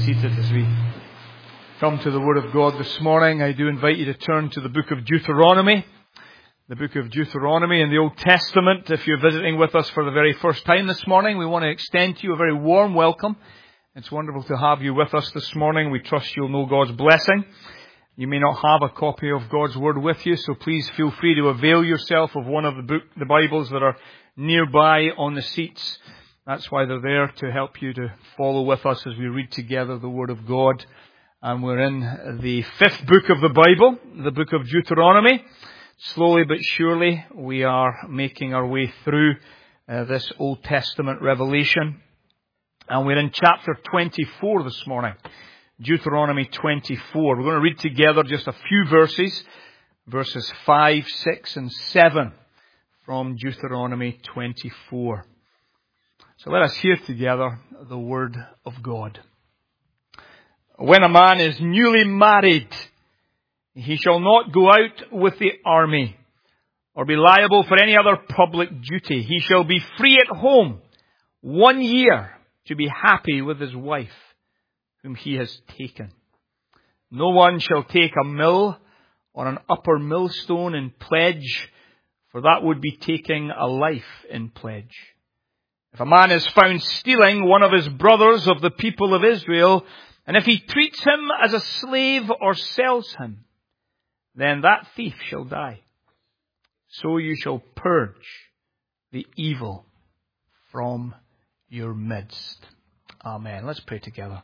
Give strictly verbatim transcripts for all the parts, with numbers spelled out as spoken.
seated as we come to the Word of God this morning. I do invite you to turn to the book of Deuteronomy. The book of Deuteronomy in the Old Testament. If you're visiting with us for the very first time this morning, we want to extend to you a very warm welcome. It's wonderful to have you with us this morning. We trust you'll know God's blessing. You may not have a copy of God's Word with you, so please feel free to avail yourself of one of the book, the Bibles that are nearby on the seats. That's why they're there, to help you to follow with us as we read together the Word of God. And we're in the fifth book of the Bible, the book of Deuteronomy. Slowly but surely, we are making our way through uh, this Old Testament revelation. And we're in chapter twenty-four this morning. Deuteronomy twenty-four. We're going to read together just a few verses, verses five, six, and seven from Deuteronomy twenty-four. So let us hear together the Word of God. When a man is newly married, he shall not go out with the army or be liable for any other public duty. He shall be free at home one year to be happy with his wife, whom he has taken. No one shall take a mill or an upper millstone in pledge, for that would be taking a life in pledge. If a man is found stealing one of his brothers of the people of Israel, and if he treats him as a slave or sells him, then that thief shall die. So you shall purge the evil from your midst. Amen. Let's pray together.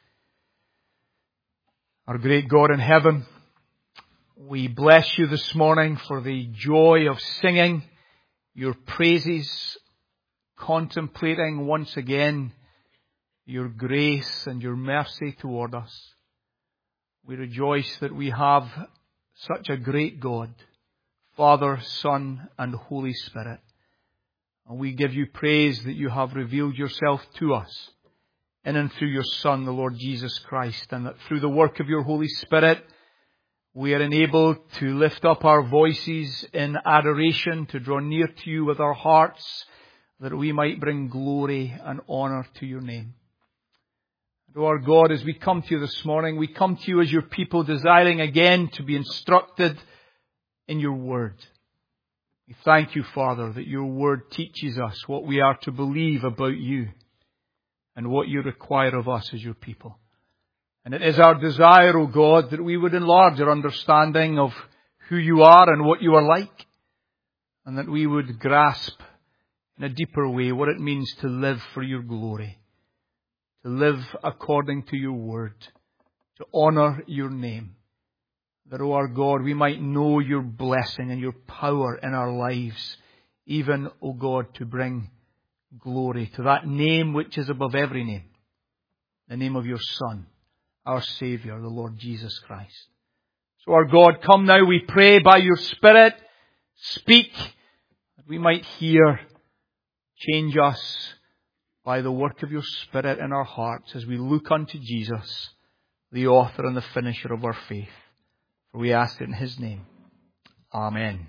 Our great God in heaven, we bless you this morning for the joy of singing your praises, contemplating once again your grace and your mercy toward us. We rejoice that we have such a great God, Father, Son, and Holy Spirit. And we give you praise that you have revealed yourself to us in and through your Son, the Lord Jesus Christ, and that through the work of your Holy Spirit, we are enabled to lift up our voices in adoration, to draw near to you with our hearts, that we might bring glory and honor to your name. And, our God, as we come to you this morning, we come to you as your people, desiring again to be instructed in your word. We thank you, Father, that your word teaches us what we are to believe about you and what you require of us as your people. And it is our desire, O God, that we would enlarge our understanding of who you are and what you are like, and that we would grasp in a deeper way what it means to live for your glory, to live according to your word, to honor your name. That, O our God, we might know your blessing and your power in our lives, even, O God, to bring glory to that name which is above every name, the name of your Son, our Saviour, the Lord Jesus Christ. So, our God, come now, we pray, by your Spirit, speak, that we might hear. Change us by the work of your Spirit in our hearts as we look unto Jesus, the author and the finisher of our faith. For we ask it in his name. Amen.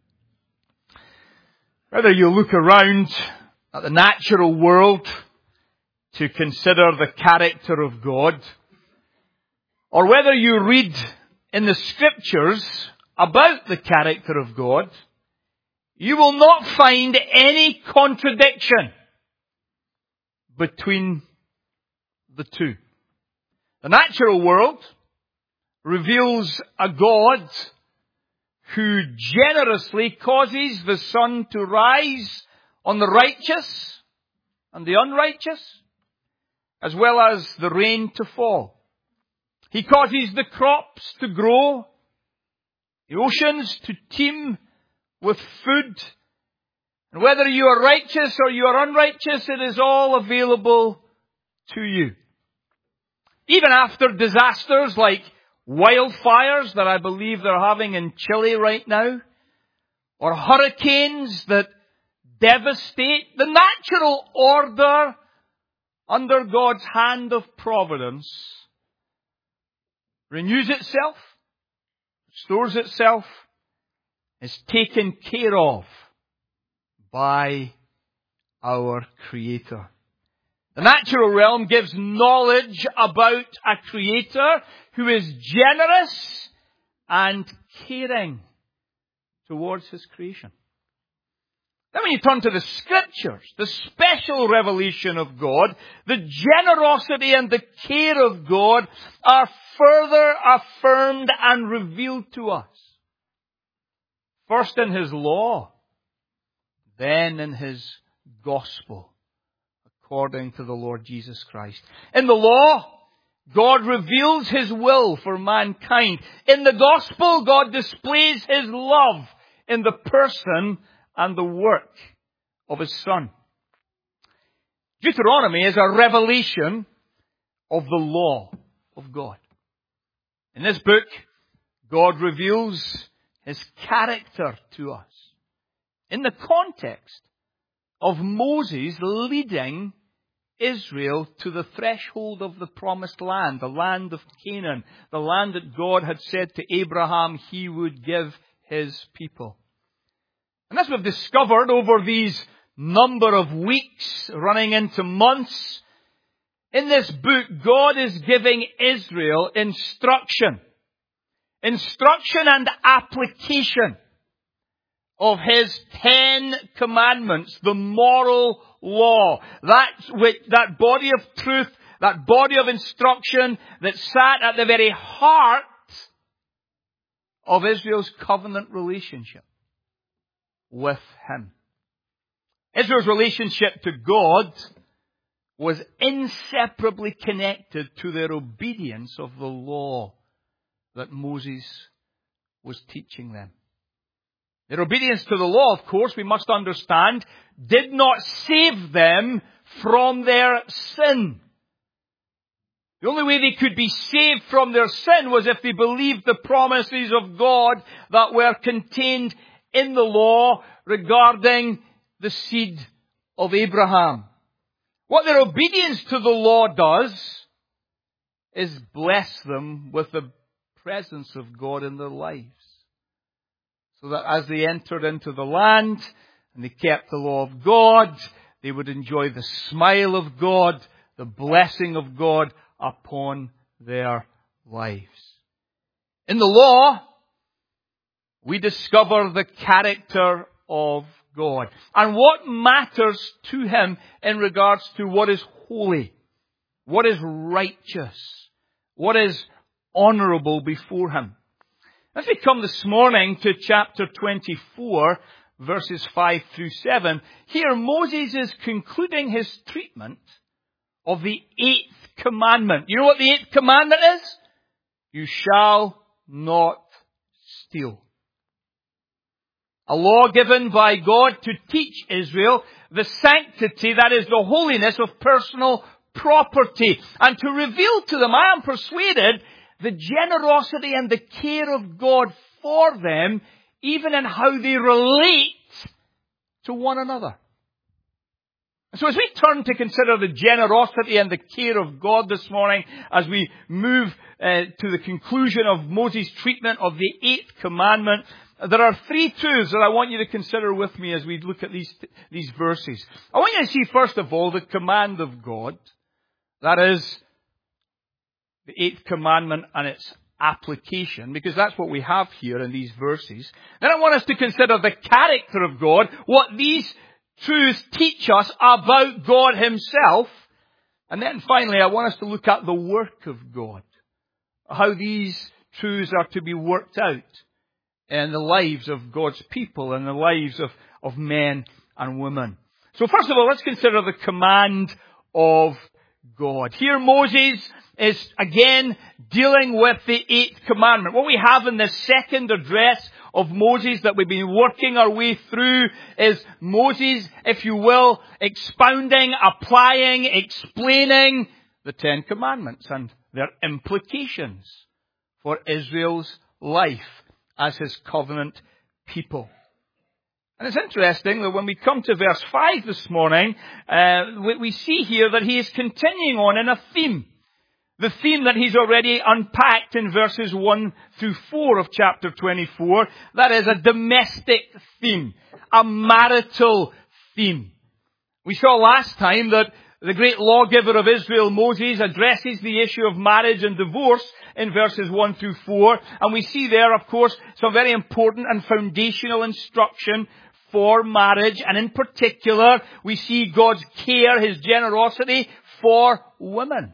Whether you look around at the natural world to consider the character of God, or whether you read in the Scriptures about the character of God, you will not find any contradiction between the two. The natural world reveals a God who generously causes the sun to rise on the righteous and the unrighteous, as well as the rain to fall. He causes the crops to grow, the oceans to teem with food. And whether you are righteous or you are unrighteous, it is all available to you. Even after disasters like wildfires that I believe they're having in Chile right now, or hurricanes that devastate, the natural order under God's hand of providence renews itself, restores itself, is taken care of by our Creator. The natural realm gives knowledge about a Creator who is generous and caring towards His creation. Then when you turn to the Scriptures, the special revelation of God, the generosity and the care of God are further affirmed and revealed to us. First in His law, then in His gospel, according to the Lord Jesus Christ. In the law, God reveals His will for mankind. In the gospel, God displays His love in the person and the work of His Son. Deuteronomy is a revelation of the law of God. In this book, God reveals His character to us in the context of Moses leading Israel to the threshold of the promised land, the land of Canaan, the land that God had said to Abraham He would give His people. And as we've discovered over these number of weeks running into months, in this book God is giving Israel instruction. Instruction and application of His Ten Commandments, the moral law. That, that body of truth, that body of instruction that sat at the very heart of Israel's covenant relationship with Him. Israel's relationship to God was inseparably connected to their obedience of the law that Moses was teaching them. Their obedience to the law, of course, we must understand, did not save them from their sin. The only way they could be saved from their sin was if they believed the promises of God that were contained in the law regarding the seed of Abraham. What their obedience to the law does is bless them with the presence of God in their lives. So that as they entered into the land and they kept the law of God, they would enjoy the smile of God, the blessing of God upon their lives. In the law, we discover the character of God and what matters to Him in regards to what is holy, what is righteous, what is honourable before Him. As we come this morning to chapter twenty-four, verses five through seven, here Moses is concluding his treatment of the eighth commandment. You know what the eighth commandment is? You shall not steal. A law given by God to teach Israel the sanctity, that is the holiness of personal property, and to reveal to them, I am persuaded, the generosity and the care of God for them, even in how they relate to one another. So as we turn to consider the generosity and the care of God this morning, as we move uh, to the conclusion of Moses' treatment of the eighth commandment, there are three truths that I want you to consider with me as we look at these, these verses. I want you to see, first of all, the command of God. That is, the eighth commandment and its application, because that's what we have here in these verses. Then I want us to consider the character of God, what these truths teach us about God Himself. And then finally, I want us to look at the work of God, how these truths are to be worked out in the lives of God's people and the lives of, of men and women. So first of all, let's consider the command of God. Here Moses is again dealing with the eighth commandment. What we have in the second address of Moses that we've been working our way through is Moses, if you will, expounding, applying, explaining the Ten Commandments and their implications for Israel's life as His covenant people. And it's interesting that when we come to verse five this morning, uh, we, we see here that he is continuing on in a theme. The theme that he's already unpacked in verses one through four of chapter twenty-four. That is a domestic theme, a marital theme. We saw last time that The great lawgiver of Israel, Moses, addresses the issue of marriage and divorce in verses one through four. And we see there, of course, some very important and foundational instruction for marriage. And in particular, we see God's care, His generosity for women.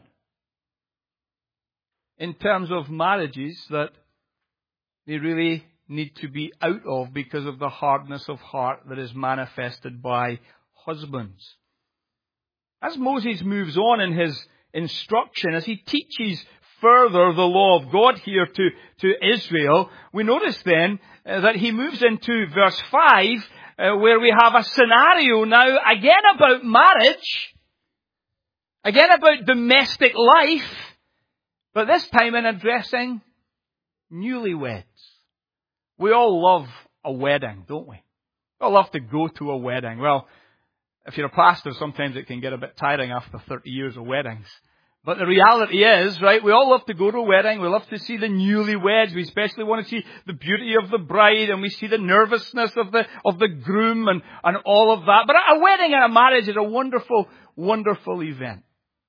In terms of marriages that they really need to be out of because of the hardness of heart that is manifested by husbands. As Moses moves on in his instruction, as he teaches further the law of God here to, to Israel, we notice then uh, that he moves into verse five, uh, where we have a scenario now again about marriage, again about domestic life, but this time in addressing newlyweds. We all love a wedding, don't we? We all love to go to a wedding. Well, if you're a pastor, sometimes it can get a bit tiring after thirty years of weddings. But the reality is, right, we all love to go to a wedding. We love to see the newlyweds. We especially want to see the beauty of the bride, and we see the nervousness of the of the groom and, and all of that. But a wedding and a marriage is a wonderful, wonderful event.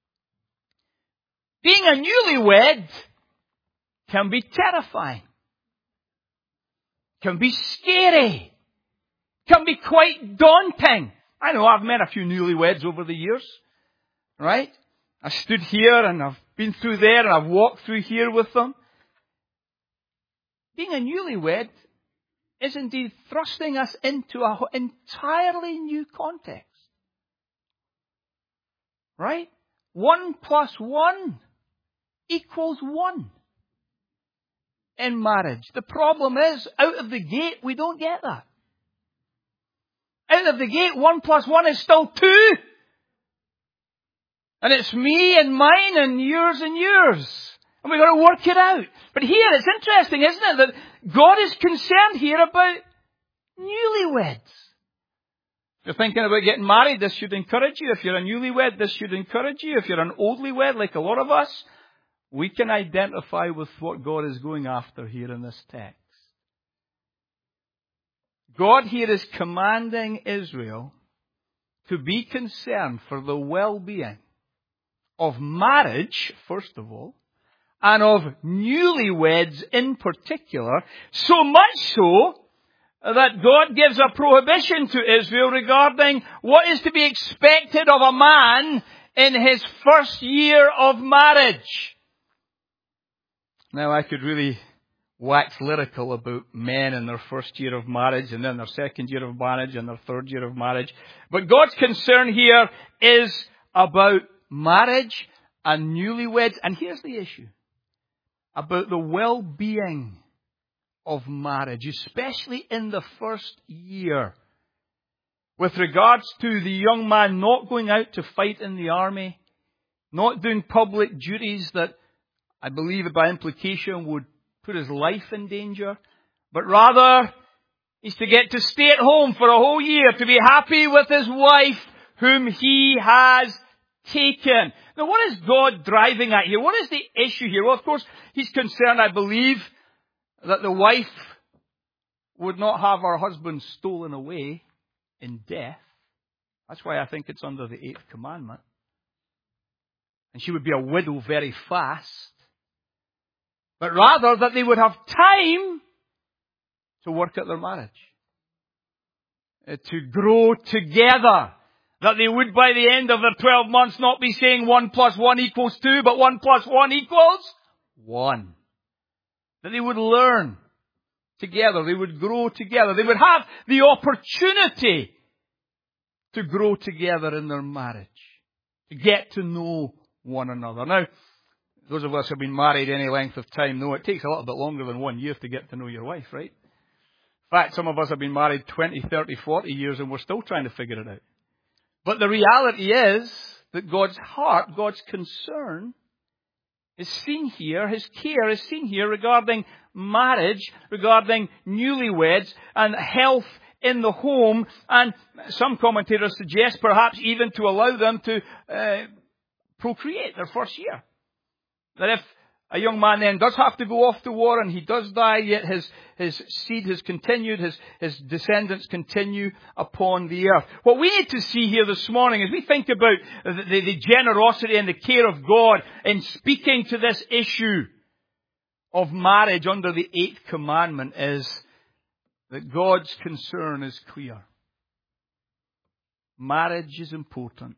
Being a newlywed can be terrifying, can be scary, can be quite daunting. I know I've met a few newlyweds over the years, right? I stood here and I've been through there and I've walked through here with them. Being a newlywed is indeed thrusting us into an entirely new context. Right? One plus one equals one in marriage. The problem is, out of the gate, we don't get that. Out of the gate, one plus one is still two. And it's me and mine and yours and yours. And we've got to work it out. But here, it's interesting, isn't it, that God is concerned here about newlyweds. If you're thinking about getting married, this should encourage you. If you're a newlywed, this should encourage you. If you're an oldlywed, like a lot of us, we can identify with what God is going after here in this text. God here is commanding Israel to be concerned for the well-being of marriage, first of all, and of newlyweds in particular, so much so that God gives a prohibition to Israel regarding what is to be expected of a man in his first year of marriage. Now, I could really wax lyrical about men in their first year of marriage and then their second year of marriage and their third year of marriage. But God's concern here is about marriage and newlyweds. And here's the issue. About the well-being of marriage, especially in the first year. With regards to the young man not going out to fight in the army, not doing public duties that I believe by implication would put his life in danger, but rather he's to get to stay at home for a whole year, to be happy with his wife whom he has taken. Now, what is God driving at here? What is the issue here? Well, of course, he's concerned, I believe, that the wife would not have her husband stolen away in death. That's why I think it's under the eighth commandment. And she would be a widow very fast. But rather that they would have time to work at their marriage. Uh, to grow together. That they would by the end of their twelve months not be saying one plus one equals two, but one plus one equals one. That they would learn together. They would grow together. They would have the opportunity to grow together in their marriage. To get to know one another. Now, those of us who have been married any length of time know it takes a little bit longer than one year to get to know your wife, right? In fact, some of us have been married twenty, thirty, forty years and we're still trying to figure it out. But the reality is that God's heart, God's concern is seen here, His care is seen here regarding marriage, regarding newlyweds and health in the home. And some commentators suggest perhaps even to allow them to uh, procreate their first year. That if A young man then does have to go off to war, and he does die, yet his, his seed has continued, his, his descendants continue upon the earth. What we need to see here this morning, as we think about the, the, the generosity and the care of God in speaking to this issue of marriage under the eighth commandment, is that God's concern is clear. Marriage is important.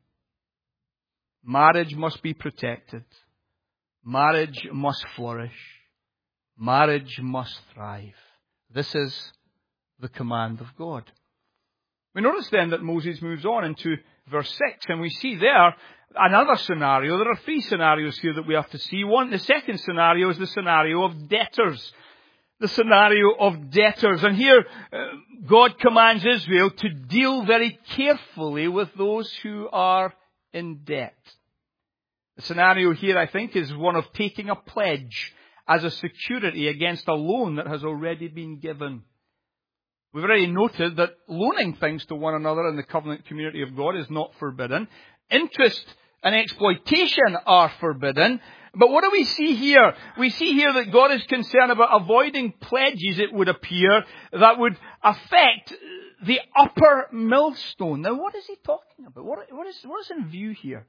Marriage must be protected. Marriage must flourish. Marriage must thrive. This is the command of God. We notice then that Moses moves on into verse six, and we see there another scenario. There are three scenarios here that we have to see. One, the second scenario is the scenario of debtors. The scenario of debtors. And here, uh, God commands Israel to deal very carefully with those who are in debt. The scenario here, I think, is one of taking a pledge as a security against a loan that has already been given. We've already noted that loaning things to one another in the covenant community of God is not forbidden. Interest and exploitation are forbidden. But what do we see here? We see here that God is concerned about avoiding pledges, it would appear, that would affect the upper millstone. Now, what is he talking about? What, what, is, what is in view here?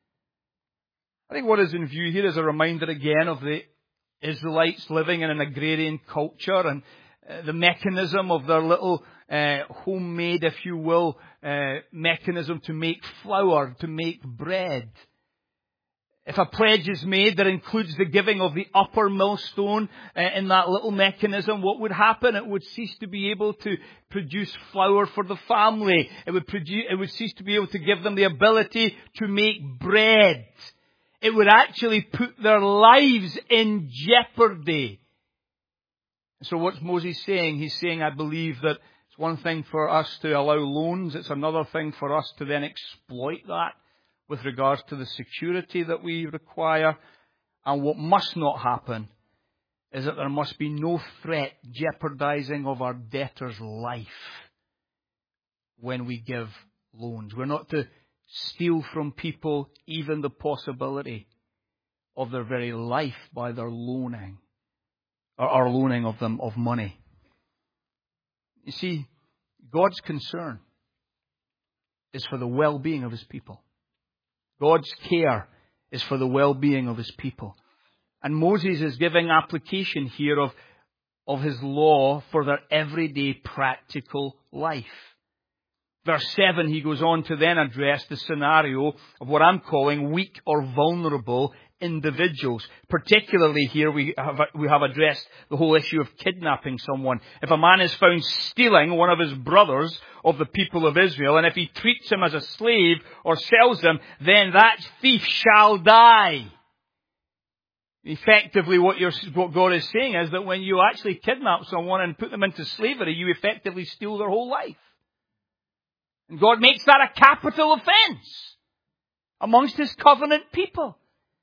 I think what is in view here is a reminder again of the Israelites living in an agrarian culture, and uh, the mechanism of their little uh, homemade, if you will, uh, mechanism to make flour, to make bread. If a pledge is made that includes the giving of the upper millstone uh, in that little mechanism, what would happen? It would cease to be able to produce flour for the family. It would produce, it would cease to be able to give them the ability to make bread. It would actually put their lives in jeopardy. So what's Moses saying? He's saying, I believe that it's one thing for us to allow loans. It's another thing for us to then exploit that with regards to the security that we require. And what must not happen is that there must be no threat jeopardizing of our debtor's life when we give loans. We're not to steal from people even the possibility of their very life by their loaning, or, or loaning of them of money. You see, God's concern is for the well-being of His people. God's care is for the well-being of His people. And Moses is giving application here of, of His law for their everyday practical life. Verse seven, he goes on to then address the scenario of what I'm calling weak or vulnerable individuals. Particularly here we have, we have addressed the whole issue of kidnapping someone. If a man is found stealing one of his brothers of the people of Israel, and if he treats him as a slave or sells him, then that thief shall die. Effectively, what, you're, what God is saying is that when you actually kidnap someone and put them into slavery, you effectively steal their whole life. And God makes that a capital offense amongst His covenant people.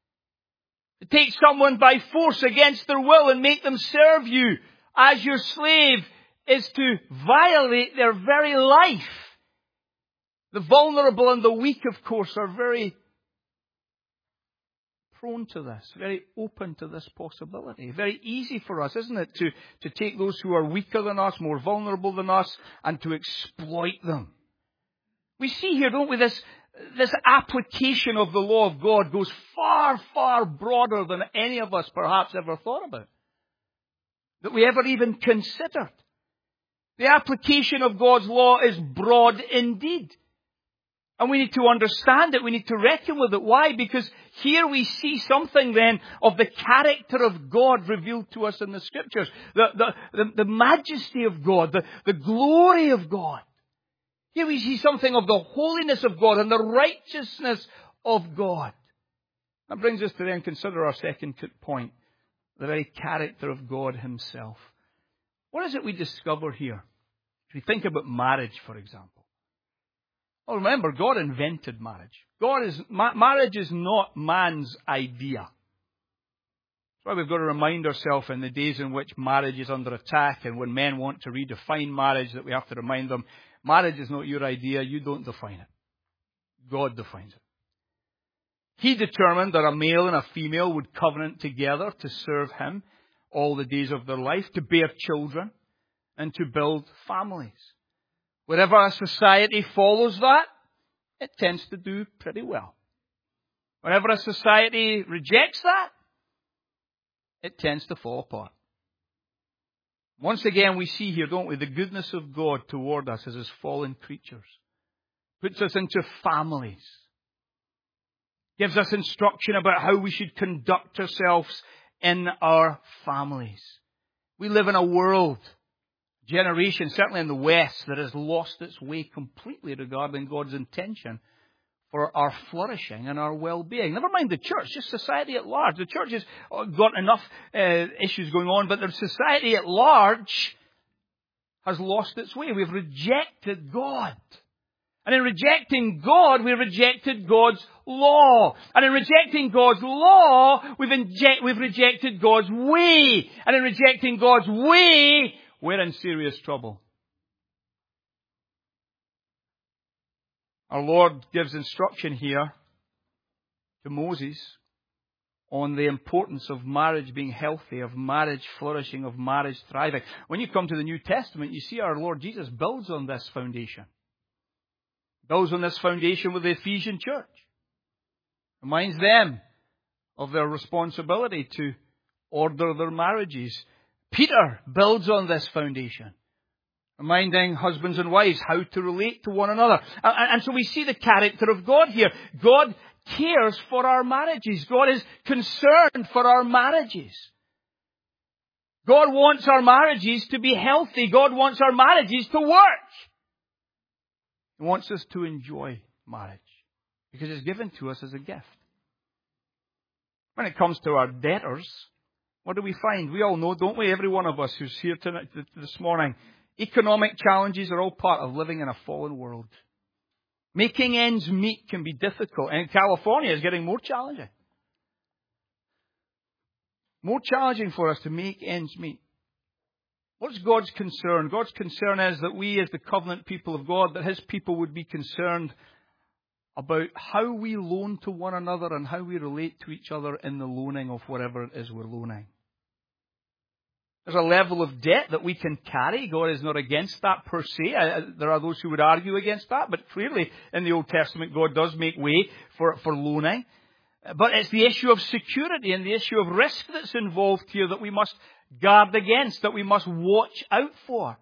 To take someone by force against their will and make them serve you as your slave is to violate their very life. The vulnerable and the weak, of course, are very prone to this, very open to this possibility. Very easy for us, isn't it, to, to take those who are weaker than us, more vulnerable than us, and to exploit them. We see here, don't we, this, this application of the law of God goes far, far broader than any of us perhaps ever thought about. That we ever even considered. The application of God's law is broad indeed. And we need to understand it. We need to reckon with it. Why? Because here we see something then of the character of God revealed to us in the Scriptures. The, the, the, the majesty of God, the, the glory of God. Here we see something of the holiness of God and the righteousness of God. That brings us to then consider our second point, the very character of God Himself. What is it we discover here? If we think about marriage, for example. Well, remember, God invented marriage. God is ma- marriage is not man's idea. That's why we've got to remind ourselves in the days in which marriage is under attack and when men want to redefine marriage, that we have to remind them, marriage is not your idea. You don't define it. God defines it. He determined that a male and a female would covenant together to serve Him all the days of their life, to bear children, and to build families. Wherever a society follows that, it tends to do pretty well. Whenever a society rejects that, it tends to fall apart. Once again, we see here, don't we, the goodness of God toward us as His fallen creatures. Puts us into families. Gives us instruction about how we should conduct ourselves in our families. We live in a world, generation, certainly in the West, that has lost its way completely regarding God's intention for our flourishing and our well-being. Never mind the church, just society at large. The church has got enough uh, issues going on, but the society at large has lost its way. We've rejected God. And in rejecting God, we rejected God's law. And in rejecting God's law, we've, inject, we've rejected God's way. And in rejecting God's way, we're in serious trouble. Our Lord gives instruction here to Moses on the importance of marriage being healthy, of marriage flourishing, of marriage thriving. When you come to the New Testament, you see our Lord Jesus builds on this foundation. Builds on this foundation with the Ephesian church. Reminds them of their responsibility to order their marriages. Peter builds on this foundation, reminding husbands and wives how to relate to one another. And, and so we see the character of God here. God cares for our marriages. God is concerned for our marriages. God wants our marriages to be healthy. God wants our marriages to work. He wants us to enjoy marriage because it's given to us as a gift. When it comes to our debtors, what do we find? We all know, don't we, every one of us who's here tonight, this morning, economic challenges are all part of living in a fallen world. Making ends meet can be difficult, and in California it's getting more challenging. More challenging for us to make ends meet. What's God's concern? God's concern is that we, as the covenant people of God, that His people would be concerned about how we loan to one another and how we relate to each other in the loaning of whatever it is we're loaning. There's a level of debt that we can carry. God is not against that per se. There are those who would argue against that, but clearly in the Old Testament God does make way for, for loaning. But it's the issue of security and the issue of risk that's involved here that we must guard against, that we must watch out for.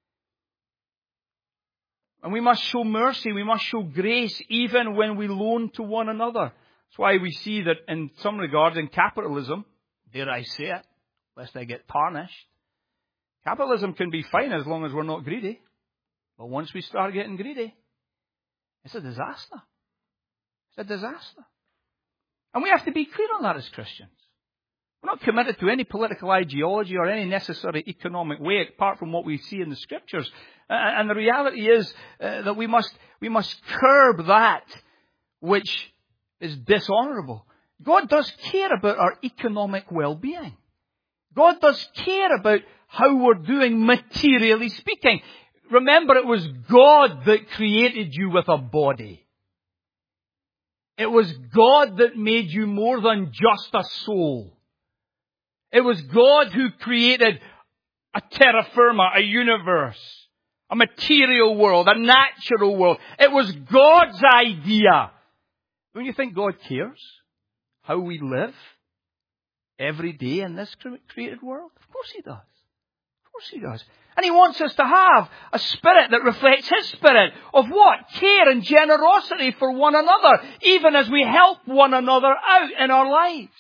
And we must show mercy, we must show grace even when we loan to one another. That's why we see that in some regards in capitalism, dare I say it, lest I get tarnished, capitalism can be fine as long as we're not greedy. But once we start getting greedy, it's a disaster. It's a disaster. And we have to be clear on that as Christians. We're not committed to any political ideology or any necessary economic way apart from what we see in the Scriptures. Uh, and the reality is uh, that we must we must curb that which is dishonourable. God does care about our economic well-being. God does care about how we're doing materially speaking. Remember, it was God that created you with a body. It was God that made you more than just a soul. It was God who created a terra firma, a universe, a material world, a natural world. It was God's idea. Don't you think God cares how we live every day in this created world? Of course He does. Of course He does. And He wants us to have a spirit that reflects His spirit of what? Care and generosity for one another, even as we help one another out in our lives.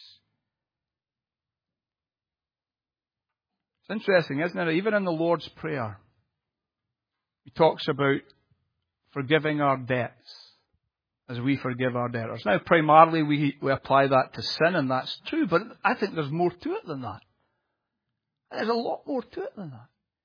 It's interesting, isn't it? Even in the Lord's Prayer, He talks about forgiving our debts as we forgive our debtors. Now, primarily we, we apply that to sin, and that's true, but I think there's more to it than that. There's a lot more to it than that.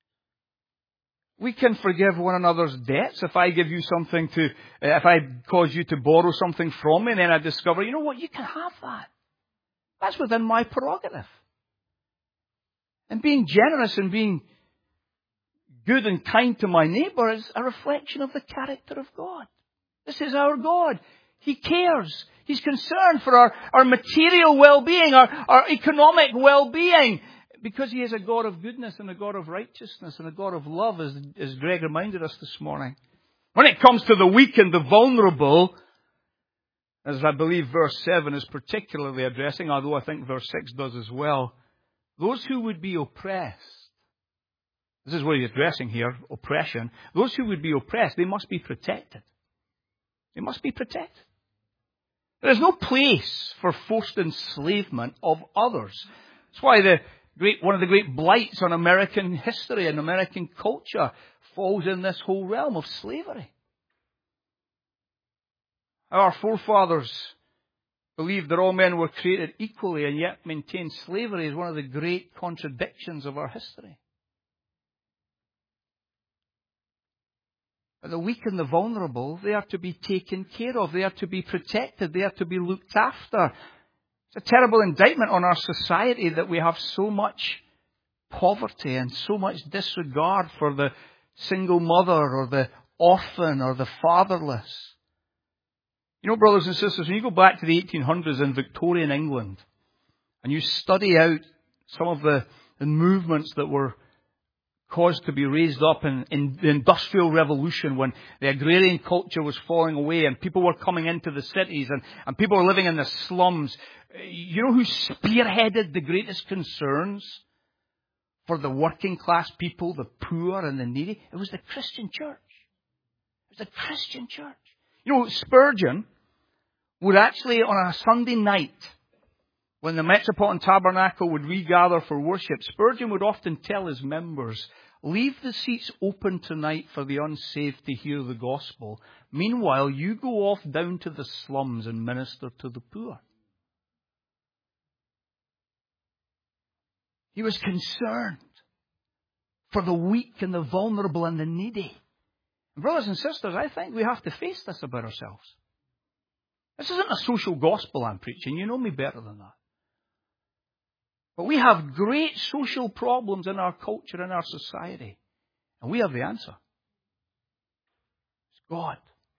We can forgive one another's debts. If I give you something to, uh, if I cause you to borrow something from me, and then I discover, you know what, you can have that. That's within my prerogative. And being generous and being good and kind to my neighbour is a reflection of the character of God. This is our God. He cares. He's concerned for our, our material well-being, our, our economic well-being, because He is a God of goodness and a God of righteousness and a God of love, as, as Greg reminded us this morning. When it comes to the weak and the vulnerable, as I believe verse seven is particularly addressing, although I think verse six does as well, those who would be oppressed, this is what he's addressing here, oppression. Those who would be oppressed, they must be protected. They must be protected. There is no place for forced enslavement of others. That's why the great, one of the great blights on American history and American culture falls in this whole realm of slavery. Our forefathers believed that all men were created equally and yet maintained slavery is one of the great contradictions of our history. But the weak and the vulnerable, they are to be taken care of. They are to be protected. They are to be looked after. It's a terrible indictment on our society that we have so much poverty and so much disregard for the single mother or the orphan or the fatherless. You know, brothers and sisters, when you go back to the eighteen hundreds in Victorian England and you study out some of the, the movements that were caused to be raised up in, in the Industrial Revolution, when the agrarian culture was falling away and people were coming into the cities and, and people were living in the slums. You know who spearheaded the greatest concerns for the working class people, the poor and the needy? It was the Christian church. It was the Christian church. You know, Spurgeon would actually, on a Sunday night, when the Metropolitan Tabernacle would regather for worship, Spurgeon would often tell his members, leave the seats open tonight for the unsaved to hear the gospel. Meanwhile, you go off down to the slums and minister to the poor. He was concerned for the weak and the vulnerable and the needy. Brothers and sisters, I think we have to face this about ourselves. This isn't a social gospel I'm preaching. You know me better than that. But we have great social problems in our culture, in our society. And we have the answer. It's God.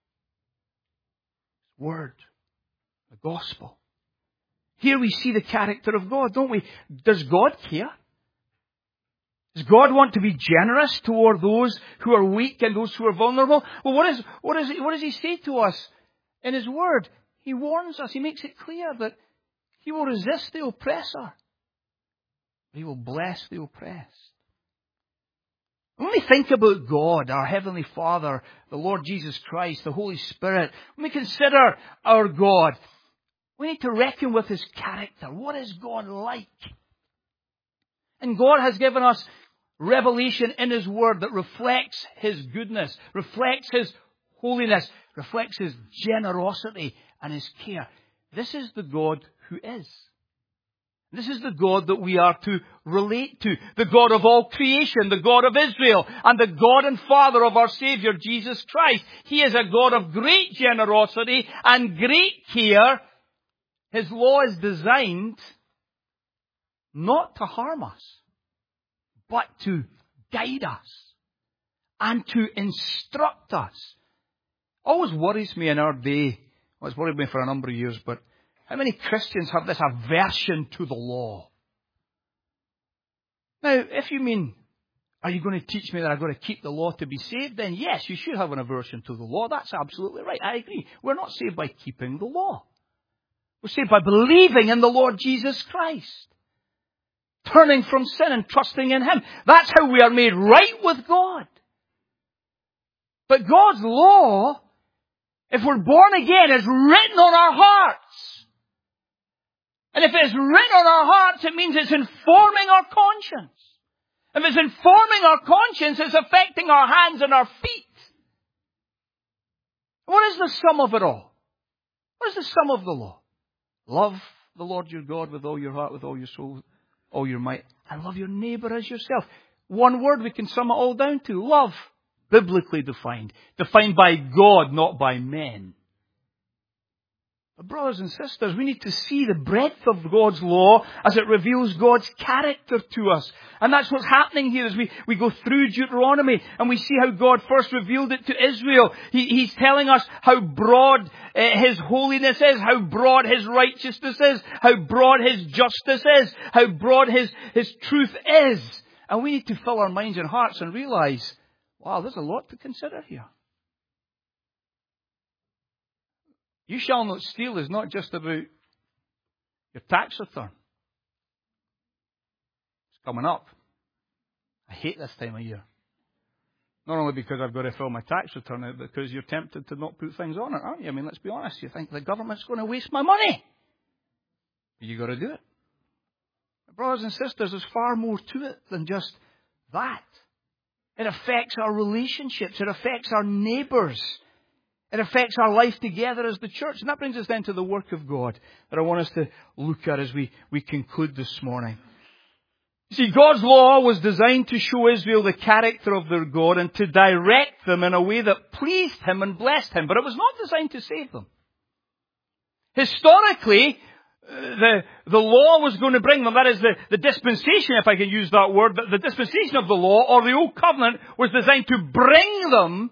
His Word. The gospel. Here we see the character of God, don't we? Does God care? Does God want to be generous toward those who are weak and those who are vulnerable? Well, what is, what is, what does He say to us in His Word? He warns us. He makes it clear that He will resist the oppressor. He will bless the oppressed. When we think about God, our Heavenly Father, the Lord Jesus Christ, the Holy Spirit, when we consider our God, we need to reckon with His character. What is God like? And God has given us revelation in His Word that reflects His goodness, reflects His holiness, reflects His generosity and His care. This is the God who is. This is the God that we are to relate to. The God of all creation, the God of Israel, and the God and Father of our Savior, Jesus Christ. He is a God of great generosity and great care. His law is designed not to harm us, but to guide us and to instruct us. Always worries me in our day. Well, it's worried me for a number of years, but how many Christians have this aversion to the law? Now, if you mean, are you going to teach me that I've got to keep the law to be saved? Then yes, you should have an aversion to the law. That's absolutely right. I agree. We're not saved by keeping the law. We're saved by believing in the Lord Jesus Christ. Turning from sin and trusting in Him. That's how we are made right with God. But God's law, if we're born again, is written on our hearts. And if it's written on our hearts, it means it's informing our conscience. If it's informing our conscience, it's affecting our hands and our feet. What is the sum of it all? What is the sum of the law? Love the Lord your God with all your heart, with all your soul, all your might, and love your neighbour as yourself. One word we can sum it all down to. Love. Biblically defined. Defined by God, not by men. But brothers and sisters, we need to see the breadth of God's law as it reveals God's character to us. And that's what's happening here as we, we go through Deuteronomy and we see how God first revealed it to Israel. He, he's telling us how broad uh, His holiness is, how broad His righteousness is, how broad His justice is, how broad His, His truth is. And we need to fill our minds and hearts and realize, wow, there's a lot to consider here. You shall not steal is not just about your tax return. It's coming up. I hate this time of year. Not only because I've got to fill my tax return out, but because you're tempted to not put things on it, aren't you? I mean, let's be honest. You think the government's going to waste my money. You've got to do it. Brothers and sisters, there's far more to it than just that. It affects our relationships. It affects our neighbours. It affects our life together as the church. And that brings us then to the work of God that I want us to look at as we, we conclude this morning. You see, God's law was designed to show Israel the character of their God and to direct them in a way that pleased Him and blessed Him. But it was not designed to save them. Historically, the, the law was going to bring them, that is the, the dispensation, if I can use that word, but the dispensation of the law or the old covenant was designed to bring them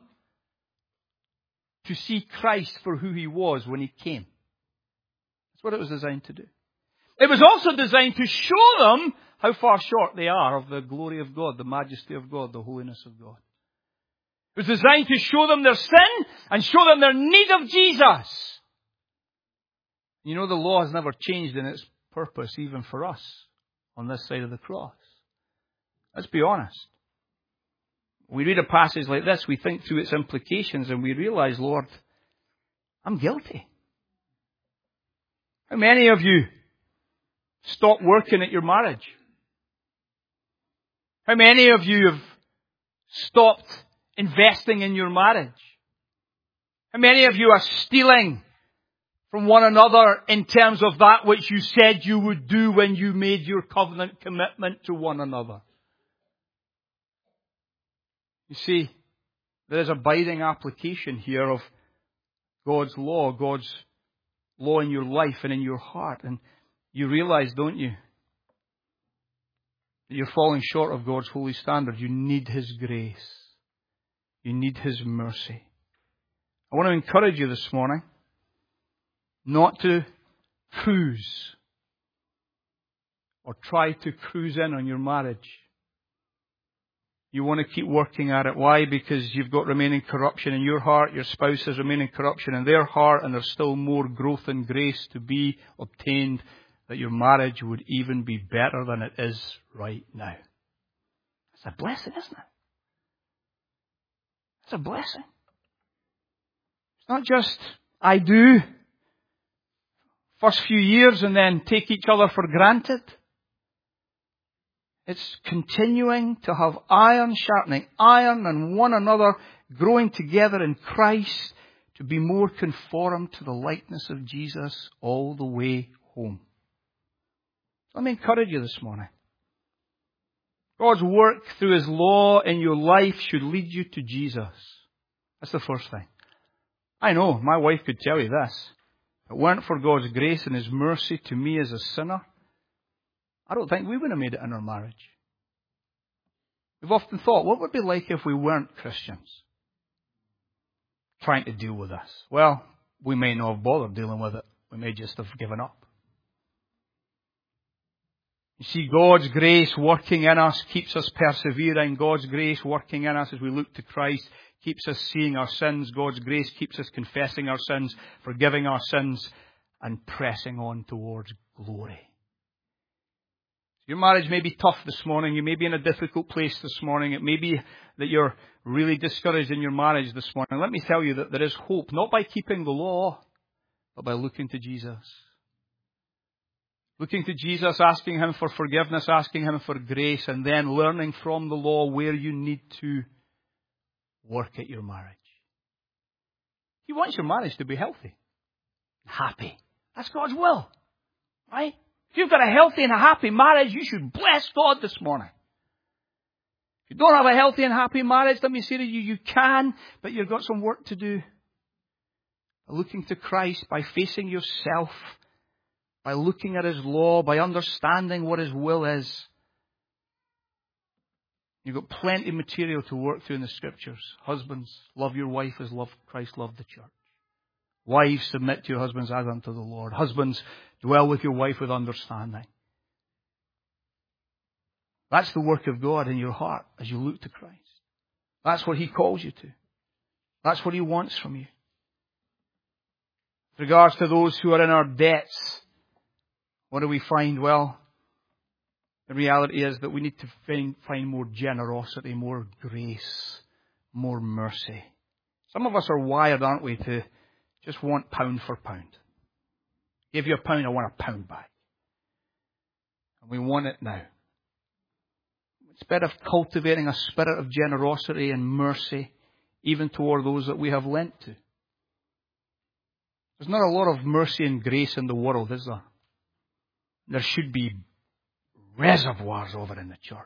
to see Christ for who He was when He came. That's what it was designed to do. It was also designed to show them how far short they are of the glory of God, the majesty of God, the holiness of God. It was designed to show them their sin and show them their need of Jesus. You know, the law has never changed in its purpose, even for us, on this side of the cross. Let's be honest. We read a passage like this, we think through its implications, and we realize, Lord, I'm guilty. How many of you stopped working at your marriage? How many of you have stopped investing in your marriage? How many of you are stealing from one another in terms of that which you said you would do when you made your covenant commitment to one another? You see, there is a binding application here of God's law, God's law in your life and in your heart. And you realize, don't you, that you're falling short of God's holy standard. You need His grace. You need His mercy. I want to encourage you this morning not to cruise or try to cruise in on your marriage. You want to keep working at it. Why? Because you've got remaining corruption in your heart. Your spouse has remaining corruption in their heart. And there's still more growth and grace to be obtained, that your marriage would even be better than it is right now. It's a blessing, isn't it? It's a blessing. It's not just, I do, first few years and then take each other for granted. It's continuing to have iron sharpening iron and one another growing together in Christ to be more conformed to the likeness of Jesus all the way home. Let me encourage you this morning. God's work through His law in your life should lead you to Jesus. That's the first thing. I know, my wife could tell you this. If it weren't for God's grace and His mercy to me as a sinner, I don't think we would have made it in our marriage. We've often thought, what would it be like if we weren't Christians? Trying to deal with this. Well, we may not have bothered dealing with it. We may just have given up. You see, God's grace working in us keeps us persevering. God's grace working in us as we look to Christ keeps us seeing our sins. God's grace keeps us confessing our sins, forgiving our sins, and pressing on towards glory. Your marriage may be tough this morning. You may be in a difficult place this morning. It may be that you're really discouraged in your marriage this morning. Let me tell you that there is hope, not by keeping the law, but by looking to Jesus. Looking to Jesus, asking Him for forgiveness, asking Him for grace, and then learning from the law where you need to work at your marriage. He wants your marriage to be healthy, happy. That's God's will, right? If you've got a healthy and a happy marriage, you should bless God this morning. If you don't have a healthy and happy marriage, let me say to you, you can, but you've got some work to do. By looking to Christ, by facing yourself, by looking at His law, by understanding what His will is. You've got plenty of material to work through in the Scriptures. Husbands, love your wife as love, Christ loved the church. Wives, submit to your husbands as unto the Lord. Husbands, dwell with your wife with understanding. That's the work of God in your heart as you look to Christ. That's what He calls you to. That's what He wants from you. With regards to those who are in our debts, what do we find? Well, the reality is that we need to find, find more generosity, more grace, more mercy. Some of us are wired, aren't we, to just want pound for pound. Give you a pound, I want a pound back. And we want it now. Instead of cultivating a spirit of generosity and mercy, even toward those that we have lent to. There's not a lot of mercy and grace in the world, is there? There should be reservoirs of it in the church.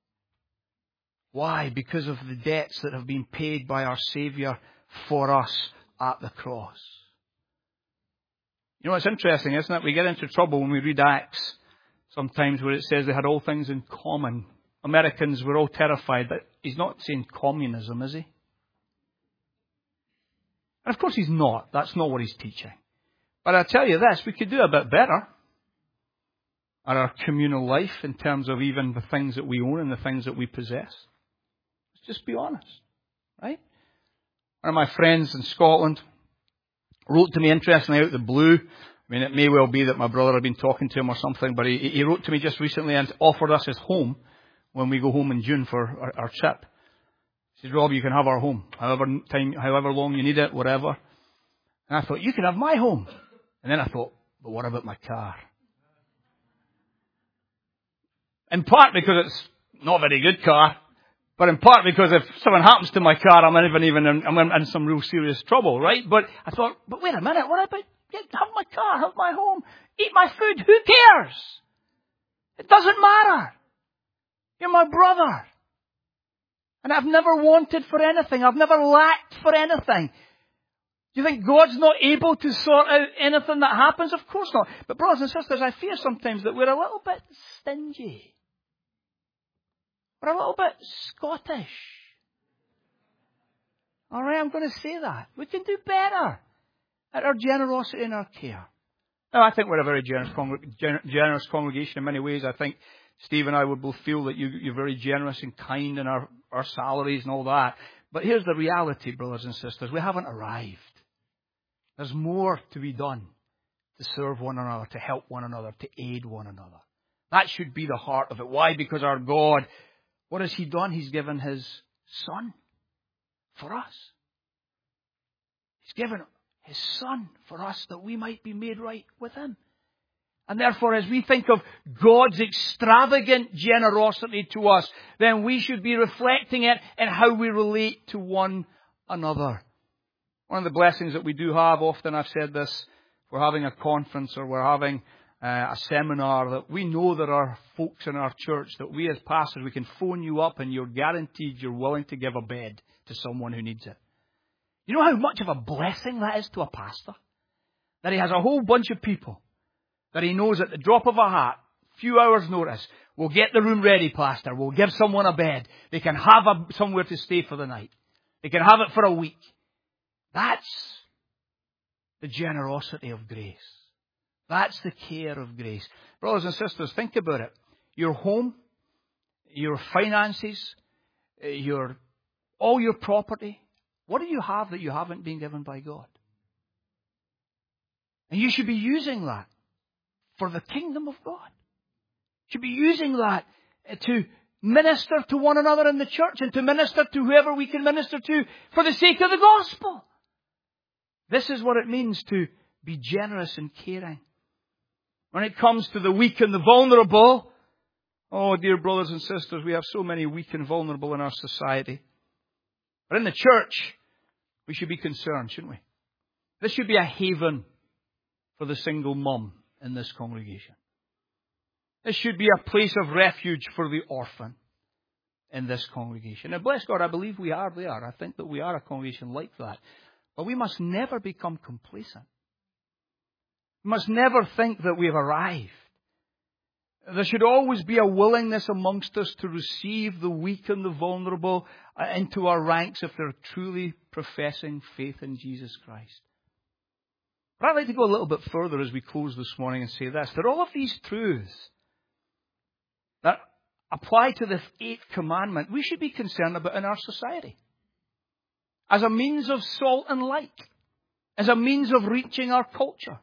Why? Because of the debts that have been paid by our Saviour for us at the cross. You know, it's interesting, isn't it? We get into trouble when we read Acts sometimes where it says they had all things in common. Americans were all terrified, but he's not saying communism, is he? And of course he's not. That's not what he's teaching. But I tell you this, we could do a bit better at our communal life in terms of even the things that we own and the things that we possess. Let's just be honest, right? One of my friends in Scotland wrote to me, interestingly, out of the blue. I mean, it may well be that my brother had been talking to him or something, but he, he wrote to me just recently and offered us his home when we go home in June for our, our trip. He says, Rob, you can have our home, however time, however long you need it, whatever. And I thought, you can have my home. And then I thought, but what about my car? In part because it's not a very good car, but in part because if something happens to my car, I'm even, even in, I'm in some real serious trouble, right? But I thought, but wait a minute, what about, have my car, have my home, eat my food, who cares? It doesn't matter. You're my brother. And I've never wanted for anything. I've never lacked for anything. Do you think God's not able to sort out anything that happens? Of course not. But brothers and sisters, I fear sometimes that we're a little bit stingy. We're a little bit Scottish. All right, I'm going to say that. We can do better at our generosity and our care. Now, I think we're a very generous, congreg- gener- generous congregation in many ways. I think Steve and I would both feel that you, you're very generous and kind in our, our salaries and all that. But here's the reality, brothers and sisters. We haven't arrived. There's more to be done to serve one another, to help one another, to aid one another. That should be the heart of it. Why? Because our God, what has He done? He's given His Son for us. He's given His Son for us that we might be made right with Him. And therefore, as we think of God's extravagant generosity to us, then we should be reflecting it in how we relate to one another. One of the blessings that we do have, often I've said this, we're having a conference or we're having uh, a seminar, that we know there are folks in our church that we as pastors, we can phone you up and you're guaranteed you're willing to give a bed to someone who needs it. You know how much of a blessing that is to a pastor? That he has a whole bunch of people that he knows at the drop of a hat, few hours notice, we'll get the room ready, pastor. We'll give someone a bed. They can have a, somewhere to stay for the night. They can have it for a week. That's the generosity of grace. That's the care of grace. Brothers and sisters, think about it. Your home, your finances, your, all your property, what do you have that you haven't been given by God? And you should be using that for the kingdom of God. You should be using that to minister to one another in the church and to minister to whoever we can minister to for the sake of the gospel. This is what it means to be generous and caring. When it comes to the weak and the vulnerable, oh dear brothers and sisters, we have so many weak and vulnerable in our society. But in the church, we should be concerned, shouldn't we? This should be a haven for the single mum in this congregation. This should be a place of refuge for the orphan in this congregation. And bless God, I believe we are there. I think that we are a congregation like that. But we must never become complacent. We must never think that we've arrived. There should always be a willingness amongst us to receive the weak and the vulnerable into our ranks if they're truly professing faith in Jesus Christ. But I'd like to go a little bit further as we close this morning and say this. That all of these truths that apply to the eighth commandment, we should be concerned about in our society. As a means of salt and light. As a means of reaching our culture.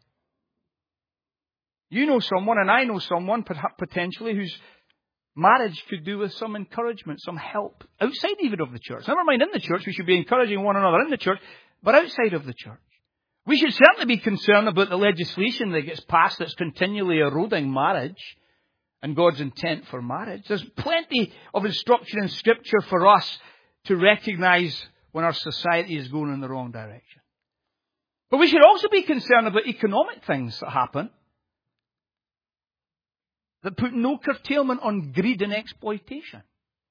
You know someone, and I know someone, potentially, whose marriage could do with some encouragement, some help, outside even of the church. Never mind in the church, we should be encouraging one another in the church, but outside of the church. We should certainly be concerned about the legislation that gets passed that's continually eroding marriage and God's intent for marriage. There's plenty of instruction in Scripture for us to recognize when our society is going in the wrong direction. But we should also be concerned about economic things that happen that put no curtailment on greed and exploitation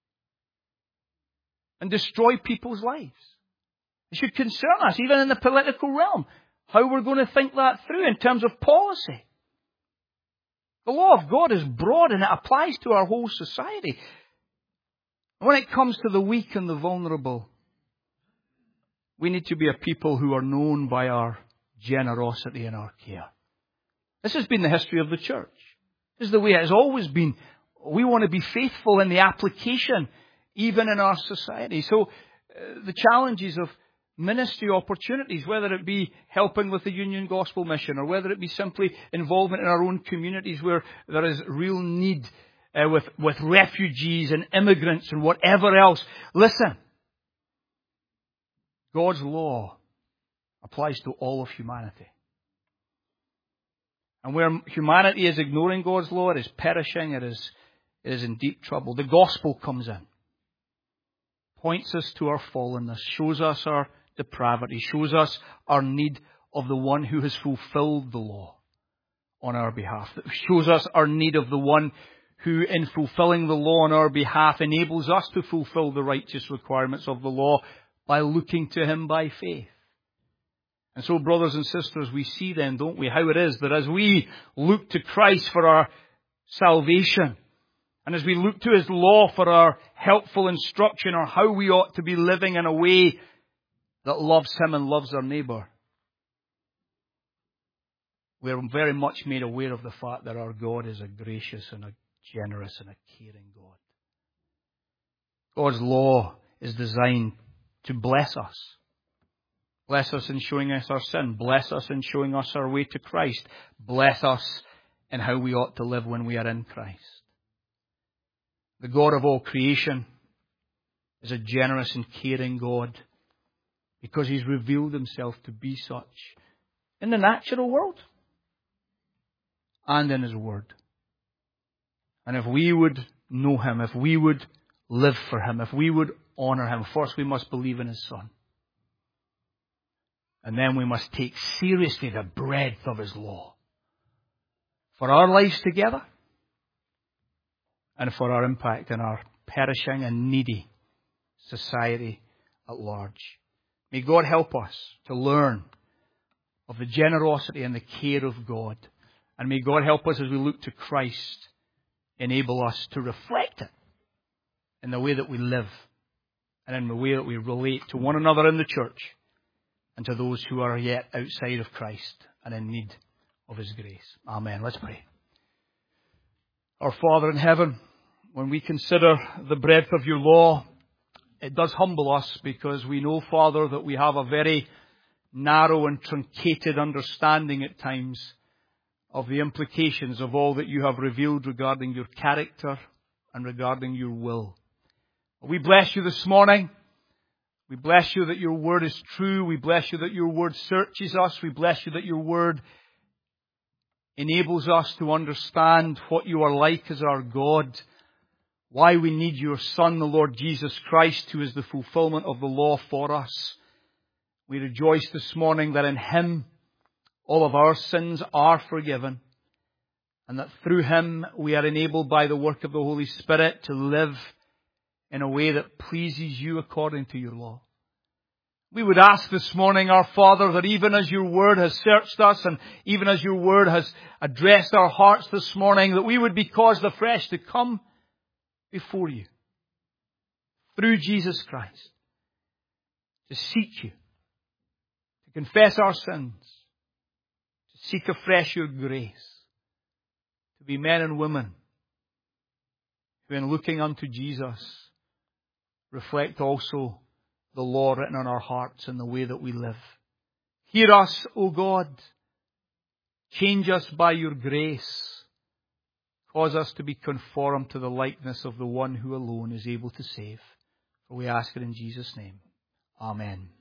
and destroy people's lives. It should concern us, even in the political realm, how we're going to think that through in terms of policy. The law of God is broad and it applies to our whole society. When it comes to the weak and the vulnerable, we need to be a people who are known by our generosity and our care. This has been the history of the church. This is the way it has always been. We want to be faithful in the application, even in our society. So uh, the challenges of ministry opportunities, whether it be helping with the Union Gospel Mission, or whether it be simply involvement in our own communities where there is real need uh, with, with refugees and immigrants and whatever else. Listen, God's law applies to all of humanity. And where humanity is ignoring God's law, it is perishing, it is, it is in deep trouble. The gospel comes in, points us to our fallenness, shows us our depravity, shows us our need of the one who has fulfilled the law on our behalf. It shows us our need of the one who, in fulfilling the law on our behalf, enables us to fulfill the righteous requirements of the law by looking to Him by faith. And so, brothers and sisters, we see then, don't we, how it is that as we look to Christ for our salvation, and as we look to His law for our helpful instruction or how we ought to be living in a way that loves Him and loves our neighbour, we're very much made aware of the fact that our God is a gracious and a generous and a caring God. God's law is designed to bless us. Bless us in showing us our sin. Bless us in showing us our way to Christ. Bless us in how we ought to live when we are in Christ. The God of all creation is a generous and caring God because He's revealed Himself to be such in the natural world and in His Word. And if we would know Him, if we would live for Him, if we would honour Him, first we must believe in His Son. And then we must take seriously the breadth of His law for our lives together and for our impact in our perishing and needy society at large. May God help us to learn of the generosity and the care of God. And may God help us as we look to Christ, enable us to reflect it in the way that we live and in the way that we relate to one another in the church and to those who are yet outside of Christ and in need of His grace. Amen. Let's pray. Our Father in heaven, when we consider the breadth of Your law, it does humble us because we know, Father, that we have a very narrow and truncated understanding at times of the implications of all that You have revealed regarding Your character and regarding Your will. We bless You this morning. We bless You that Your word is true. We bless You that Your word searches us. We bless You that Your word enables us to understand what You are like as our God, why we need Your Son, the Lord Jesus Christ, who is the fulfillment of the law for us. We rejoice this morning that in Him all of our sins are forgiven, and that through Him we are enabled by the work of the Holy Spirit to live in a way that pleases You according to Your law. We would ask this morning, our Father, that even as your word has searched us and even as your word has addressed our hearts this morning, that we would be caused afresh to come before you through Jesus Christ, to seek you, to confess our sins, to seek afresh your grace, to be men and women who, in looking unto Jesus, reflect also the law written on our hearts and the way that we live. Hear us, O God. Change us by your grace. Cause us to be conformed to the likeness of the one who alone is able to save. For we ask it in Jesus' name. Amen.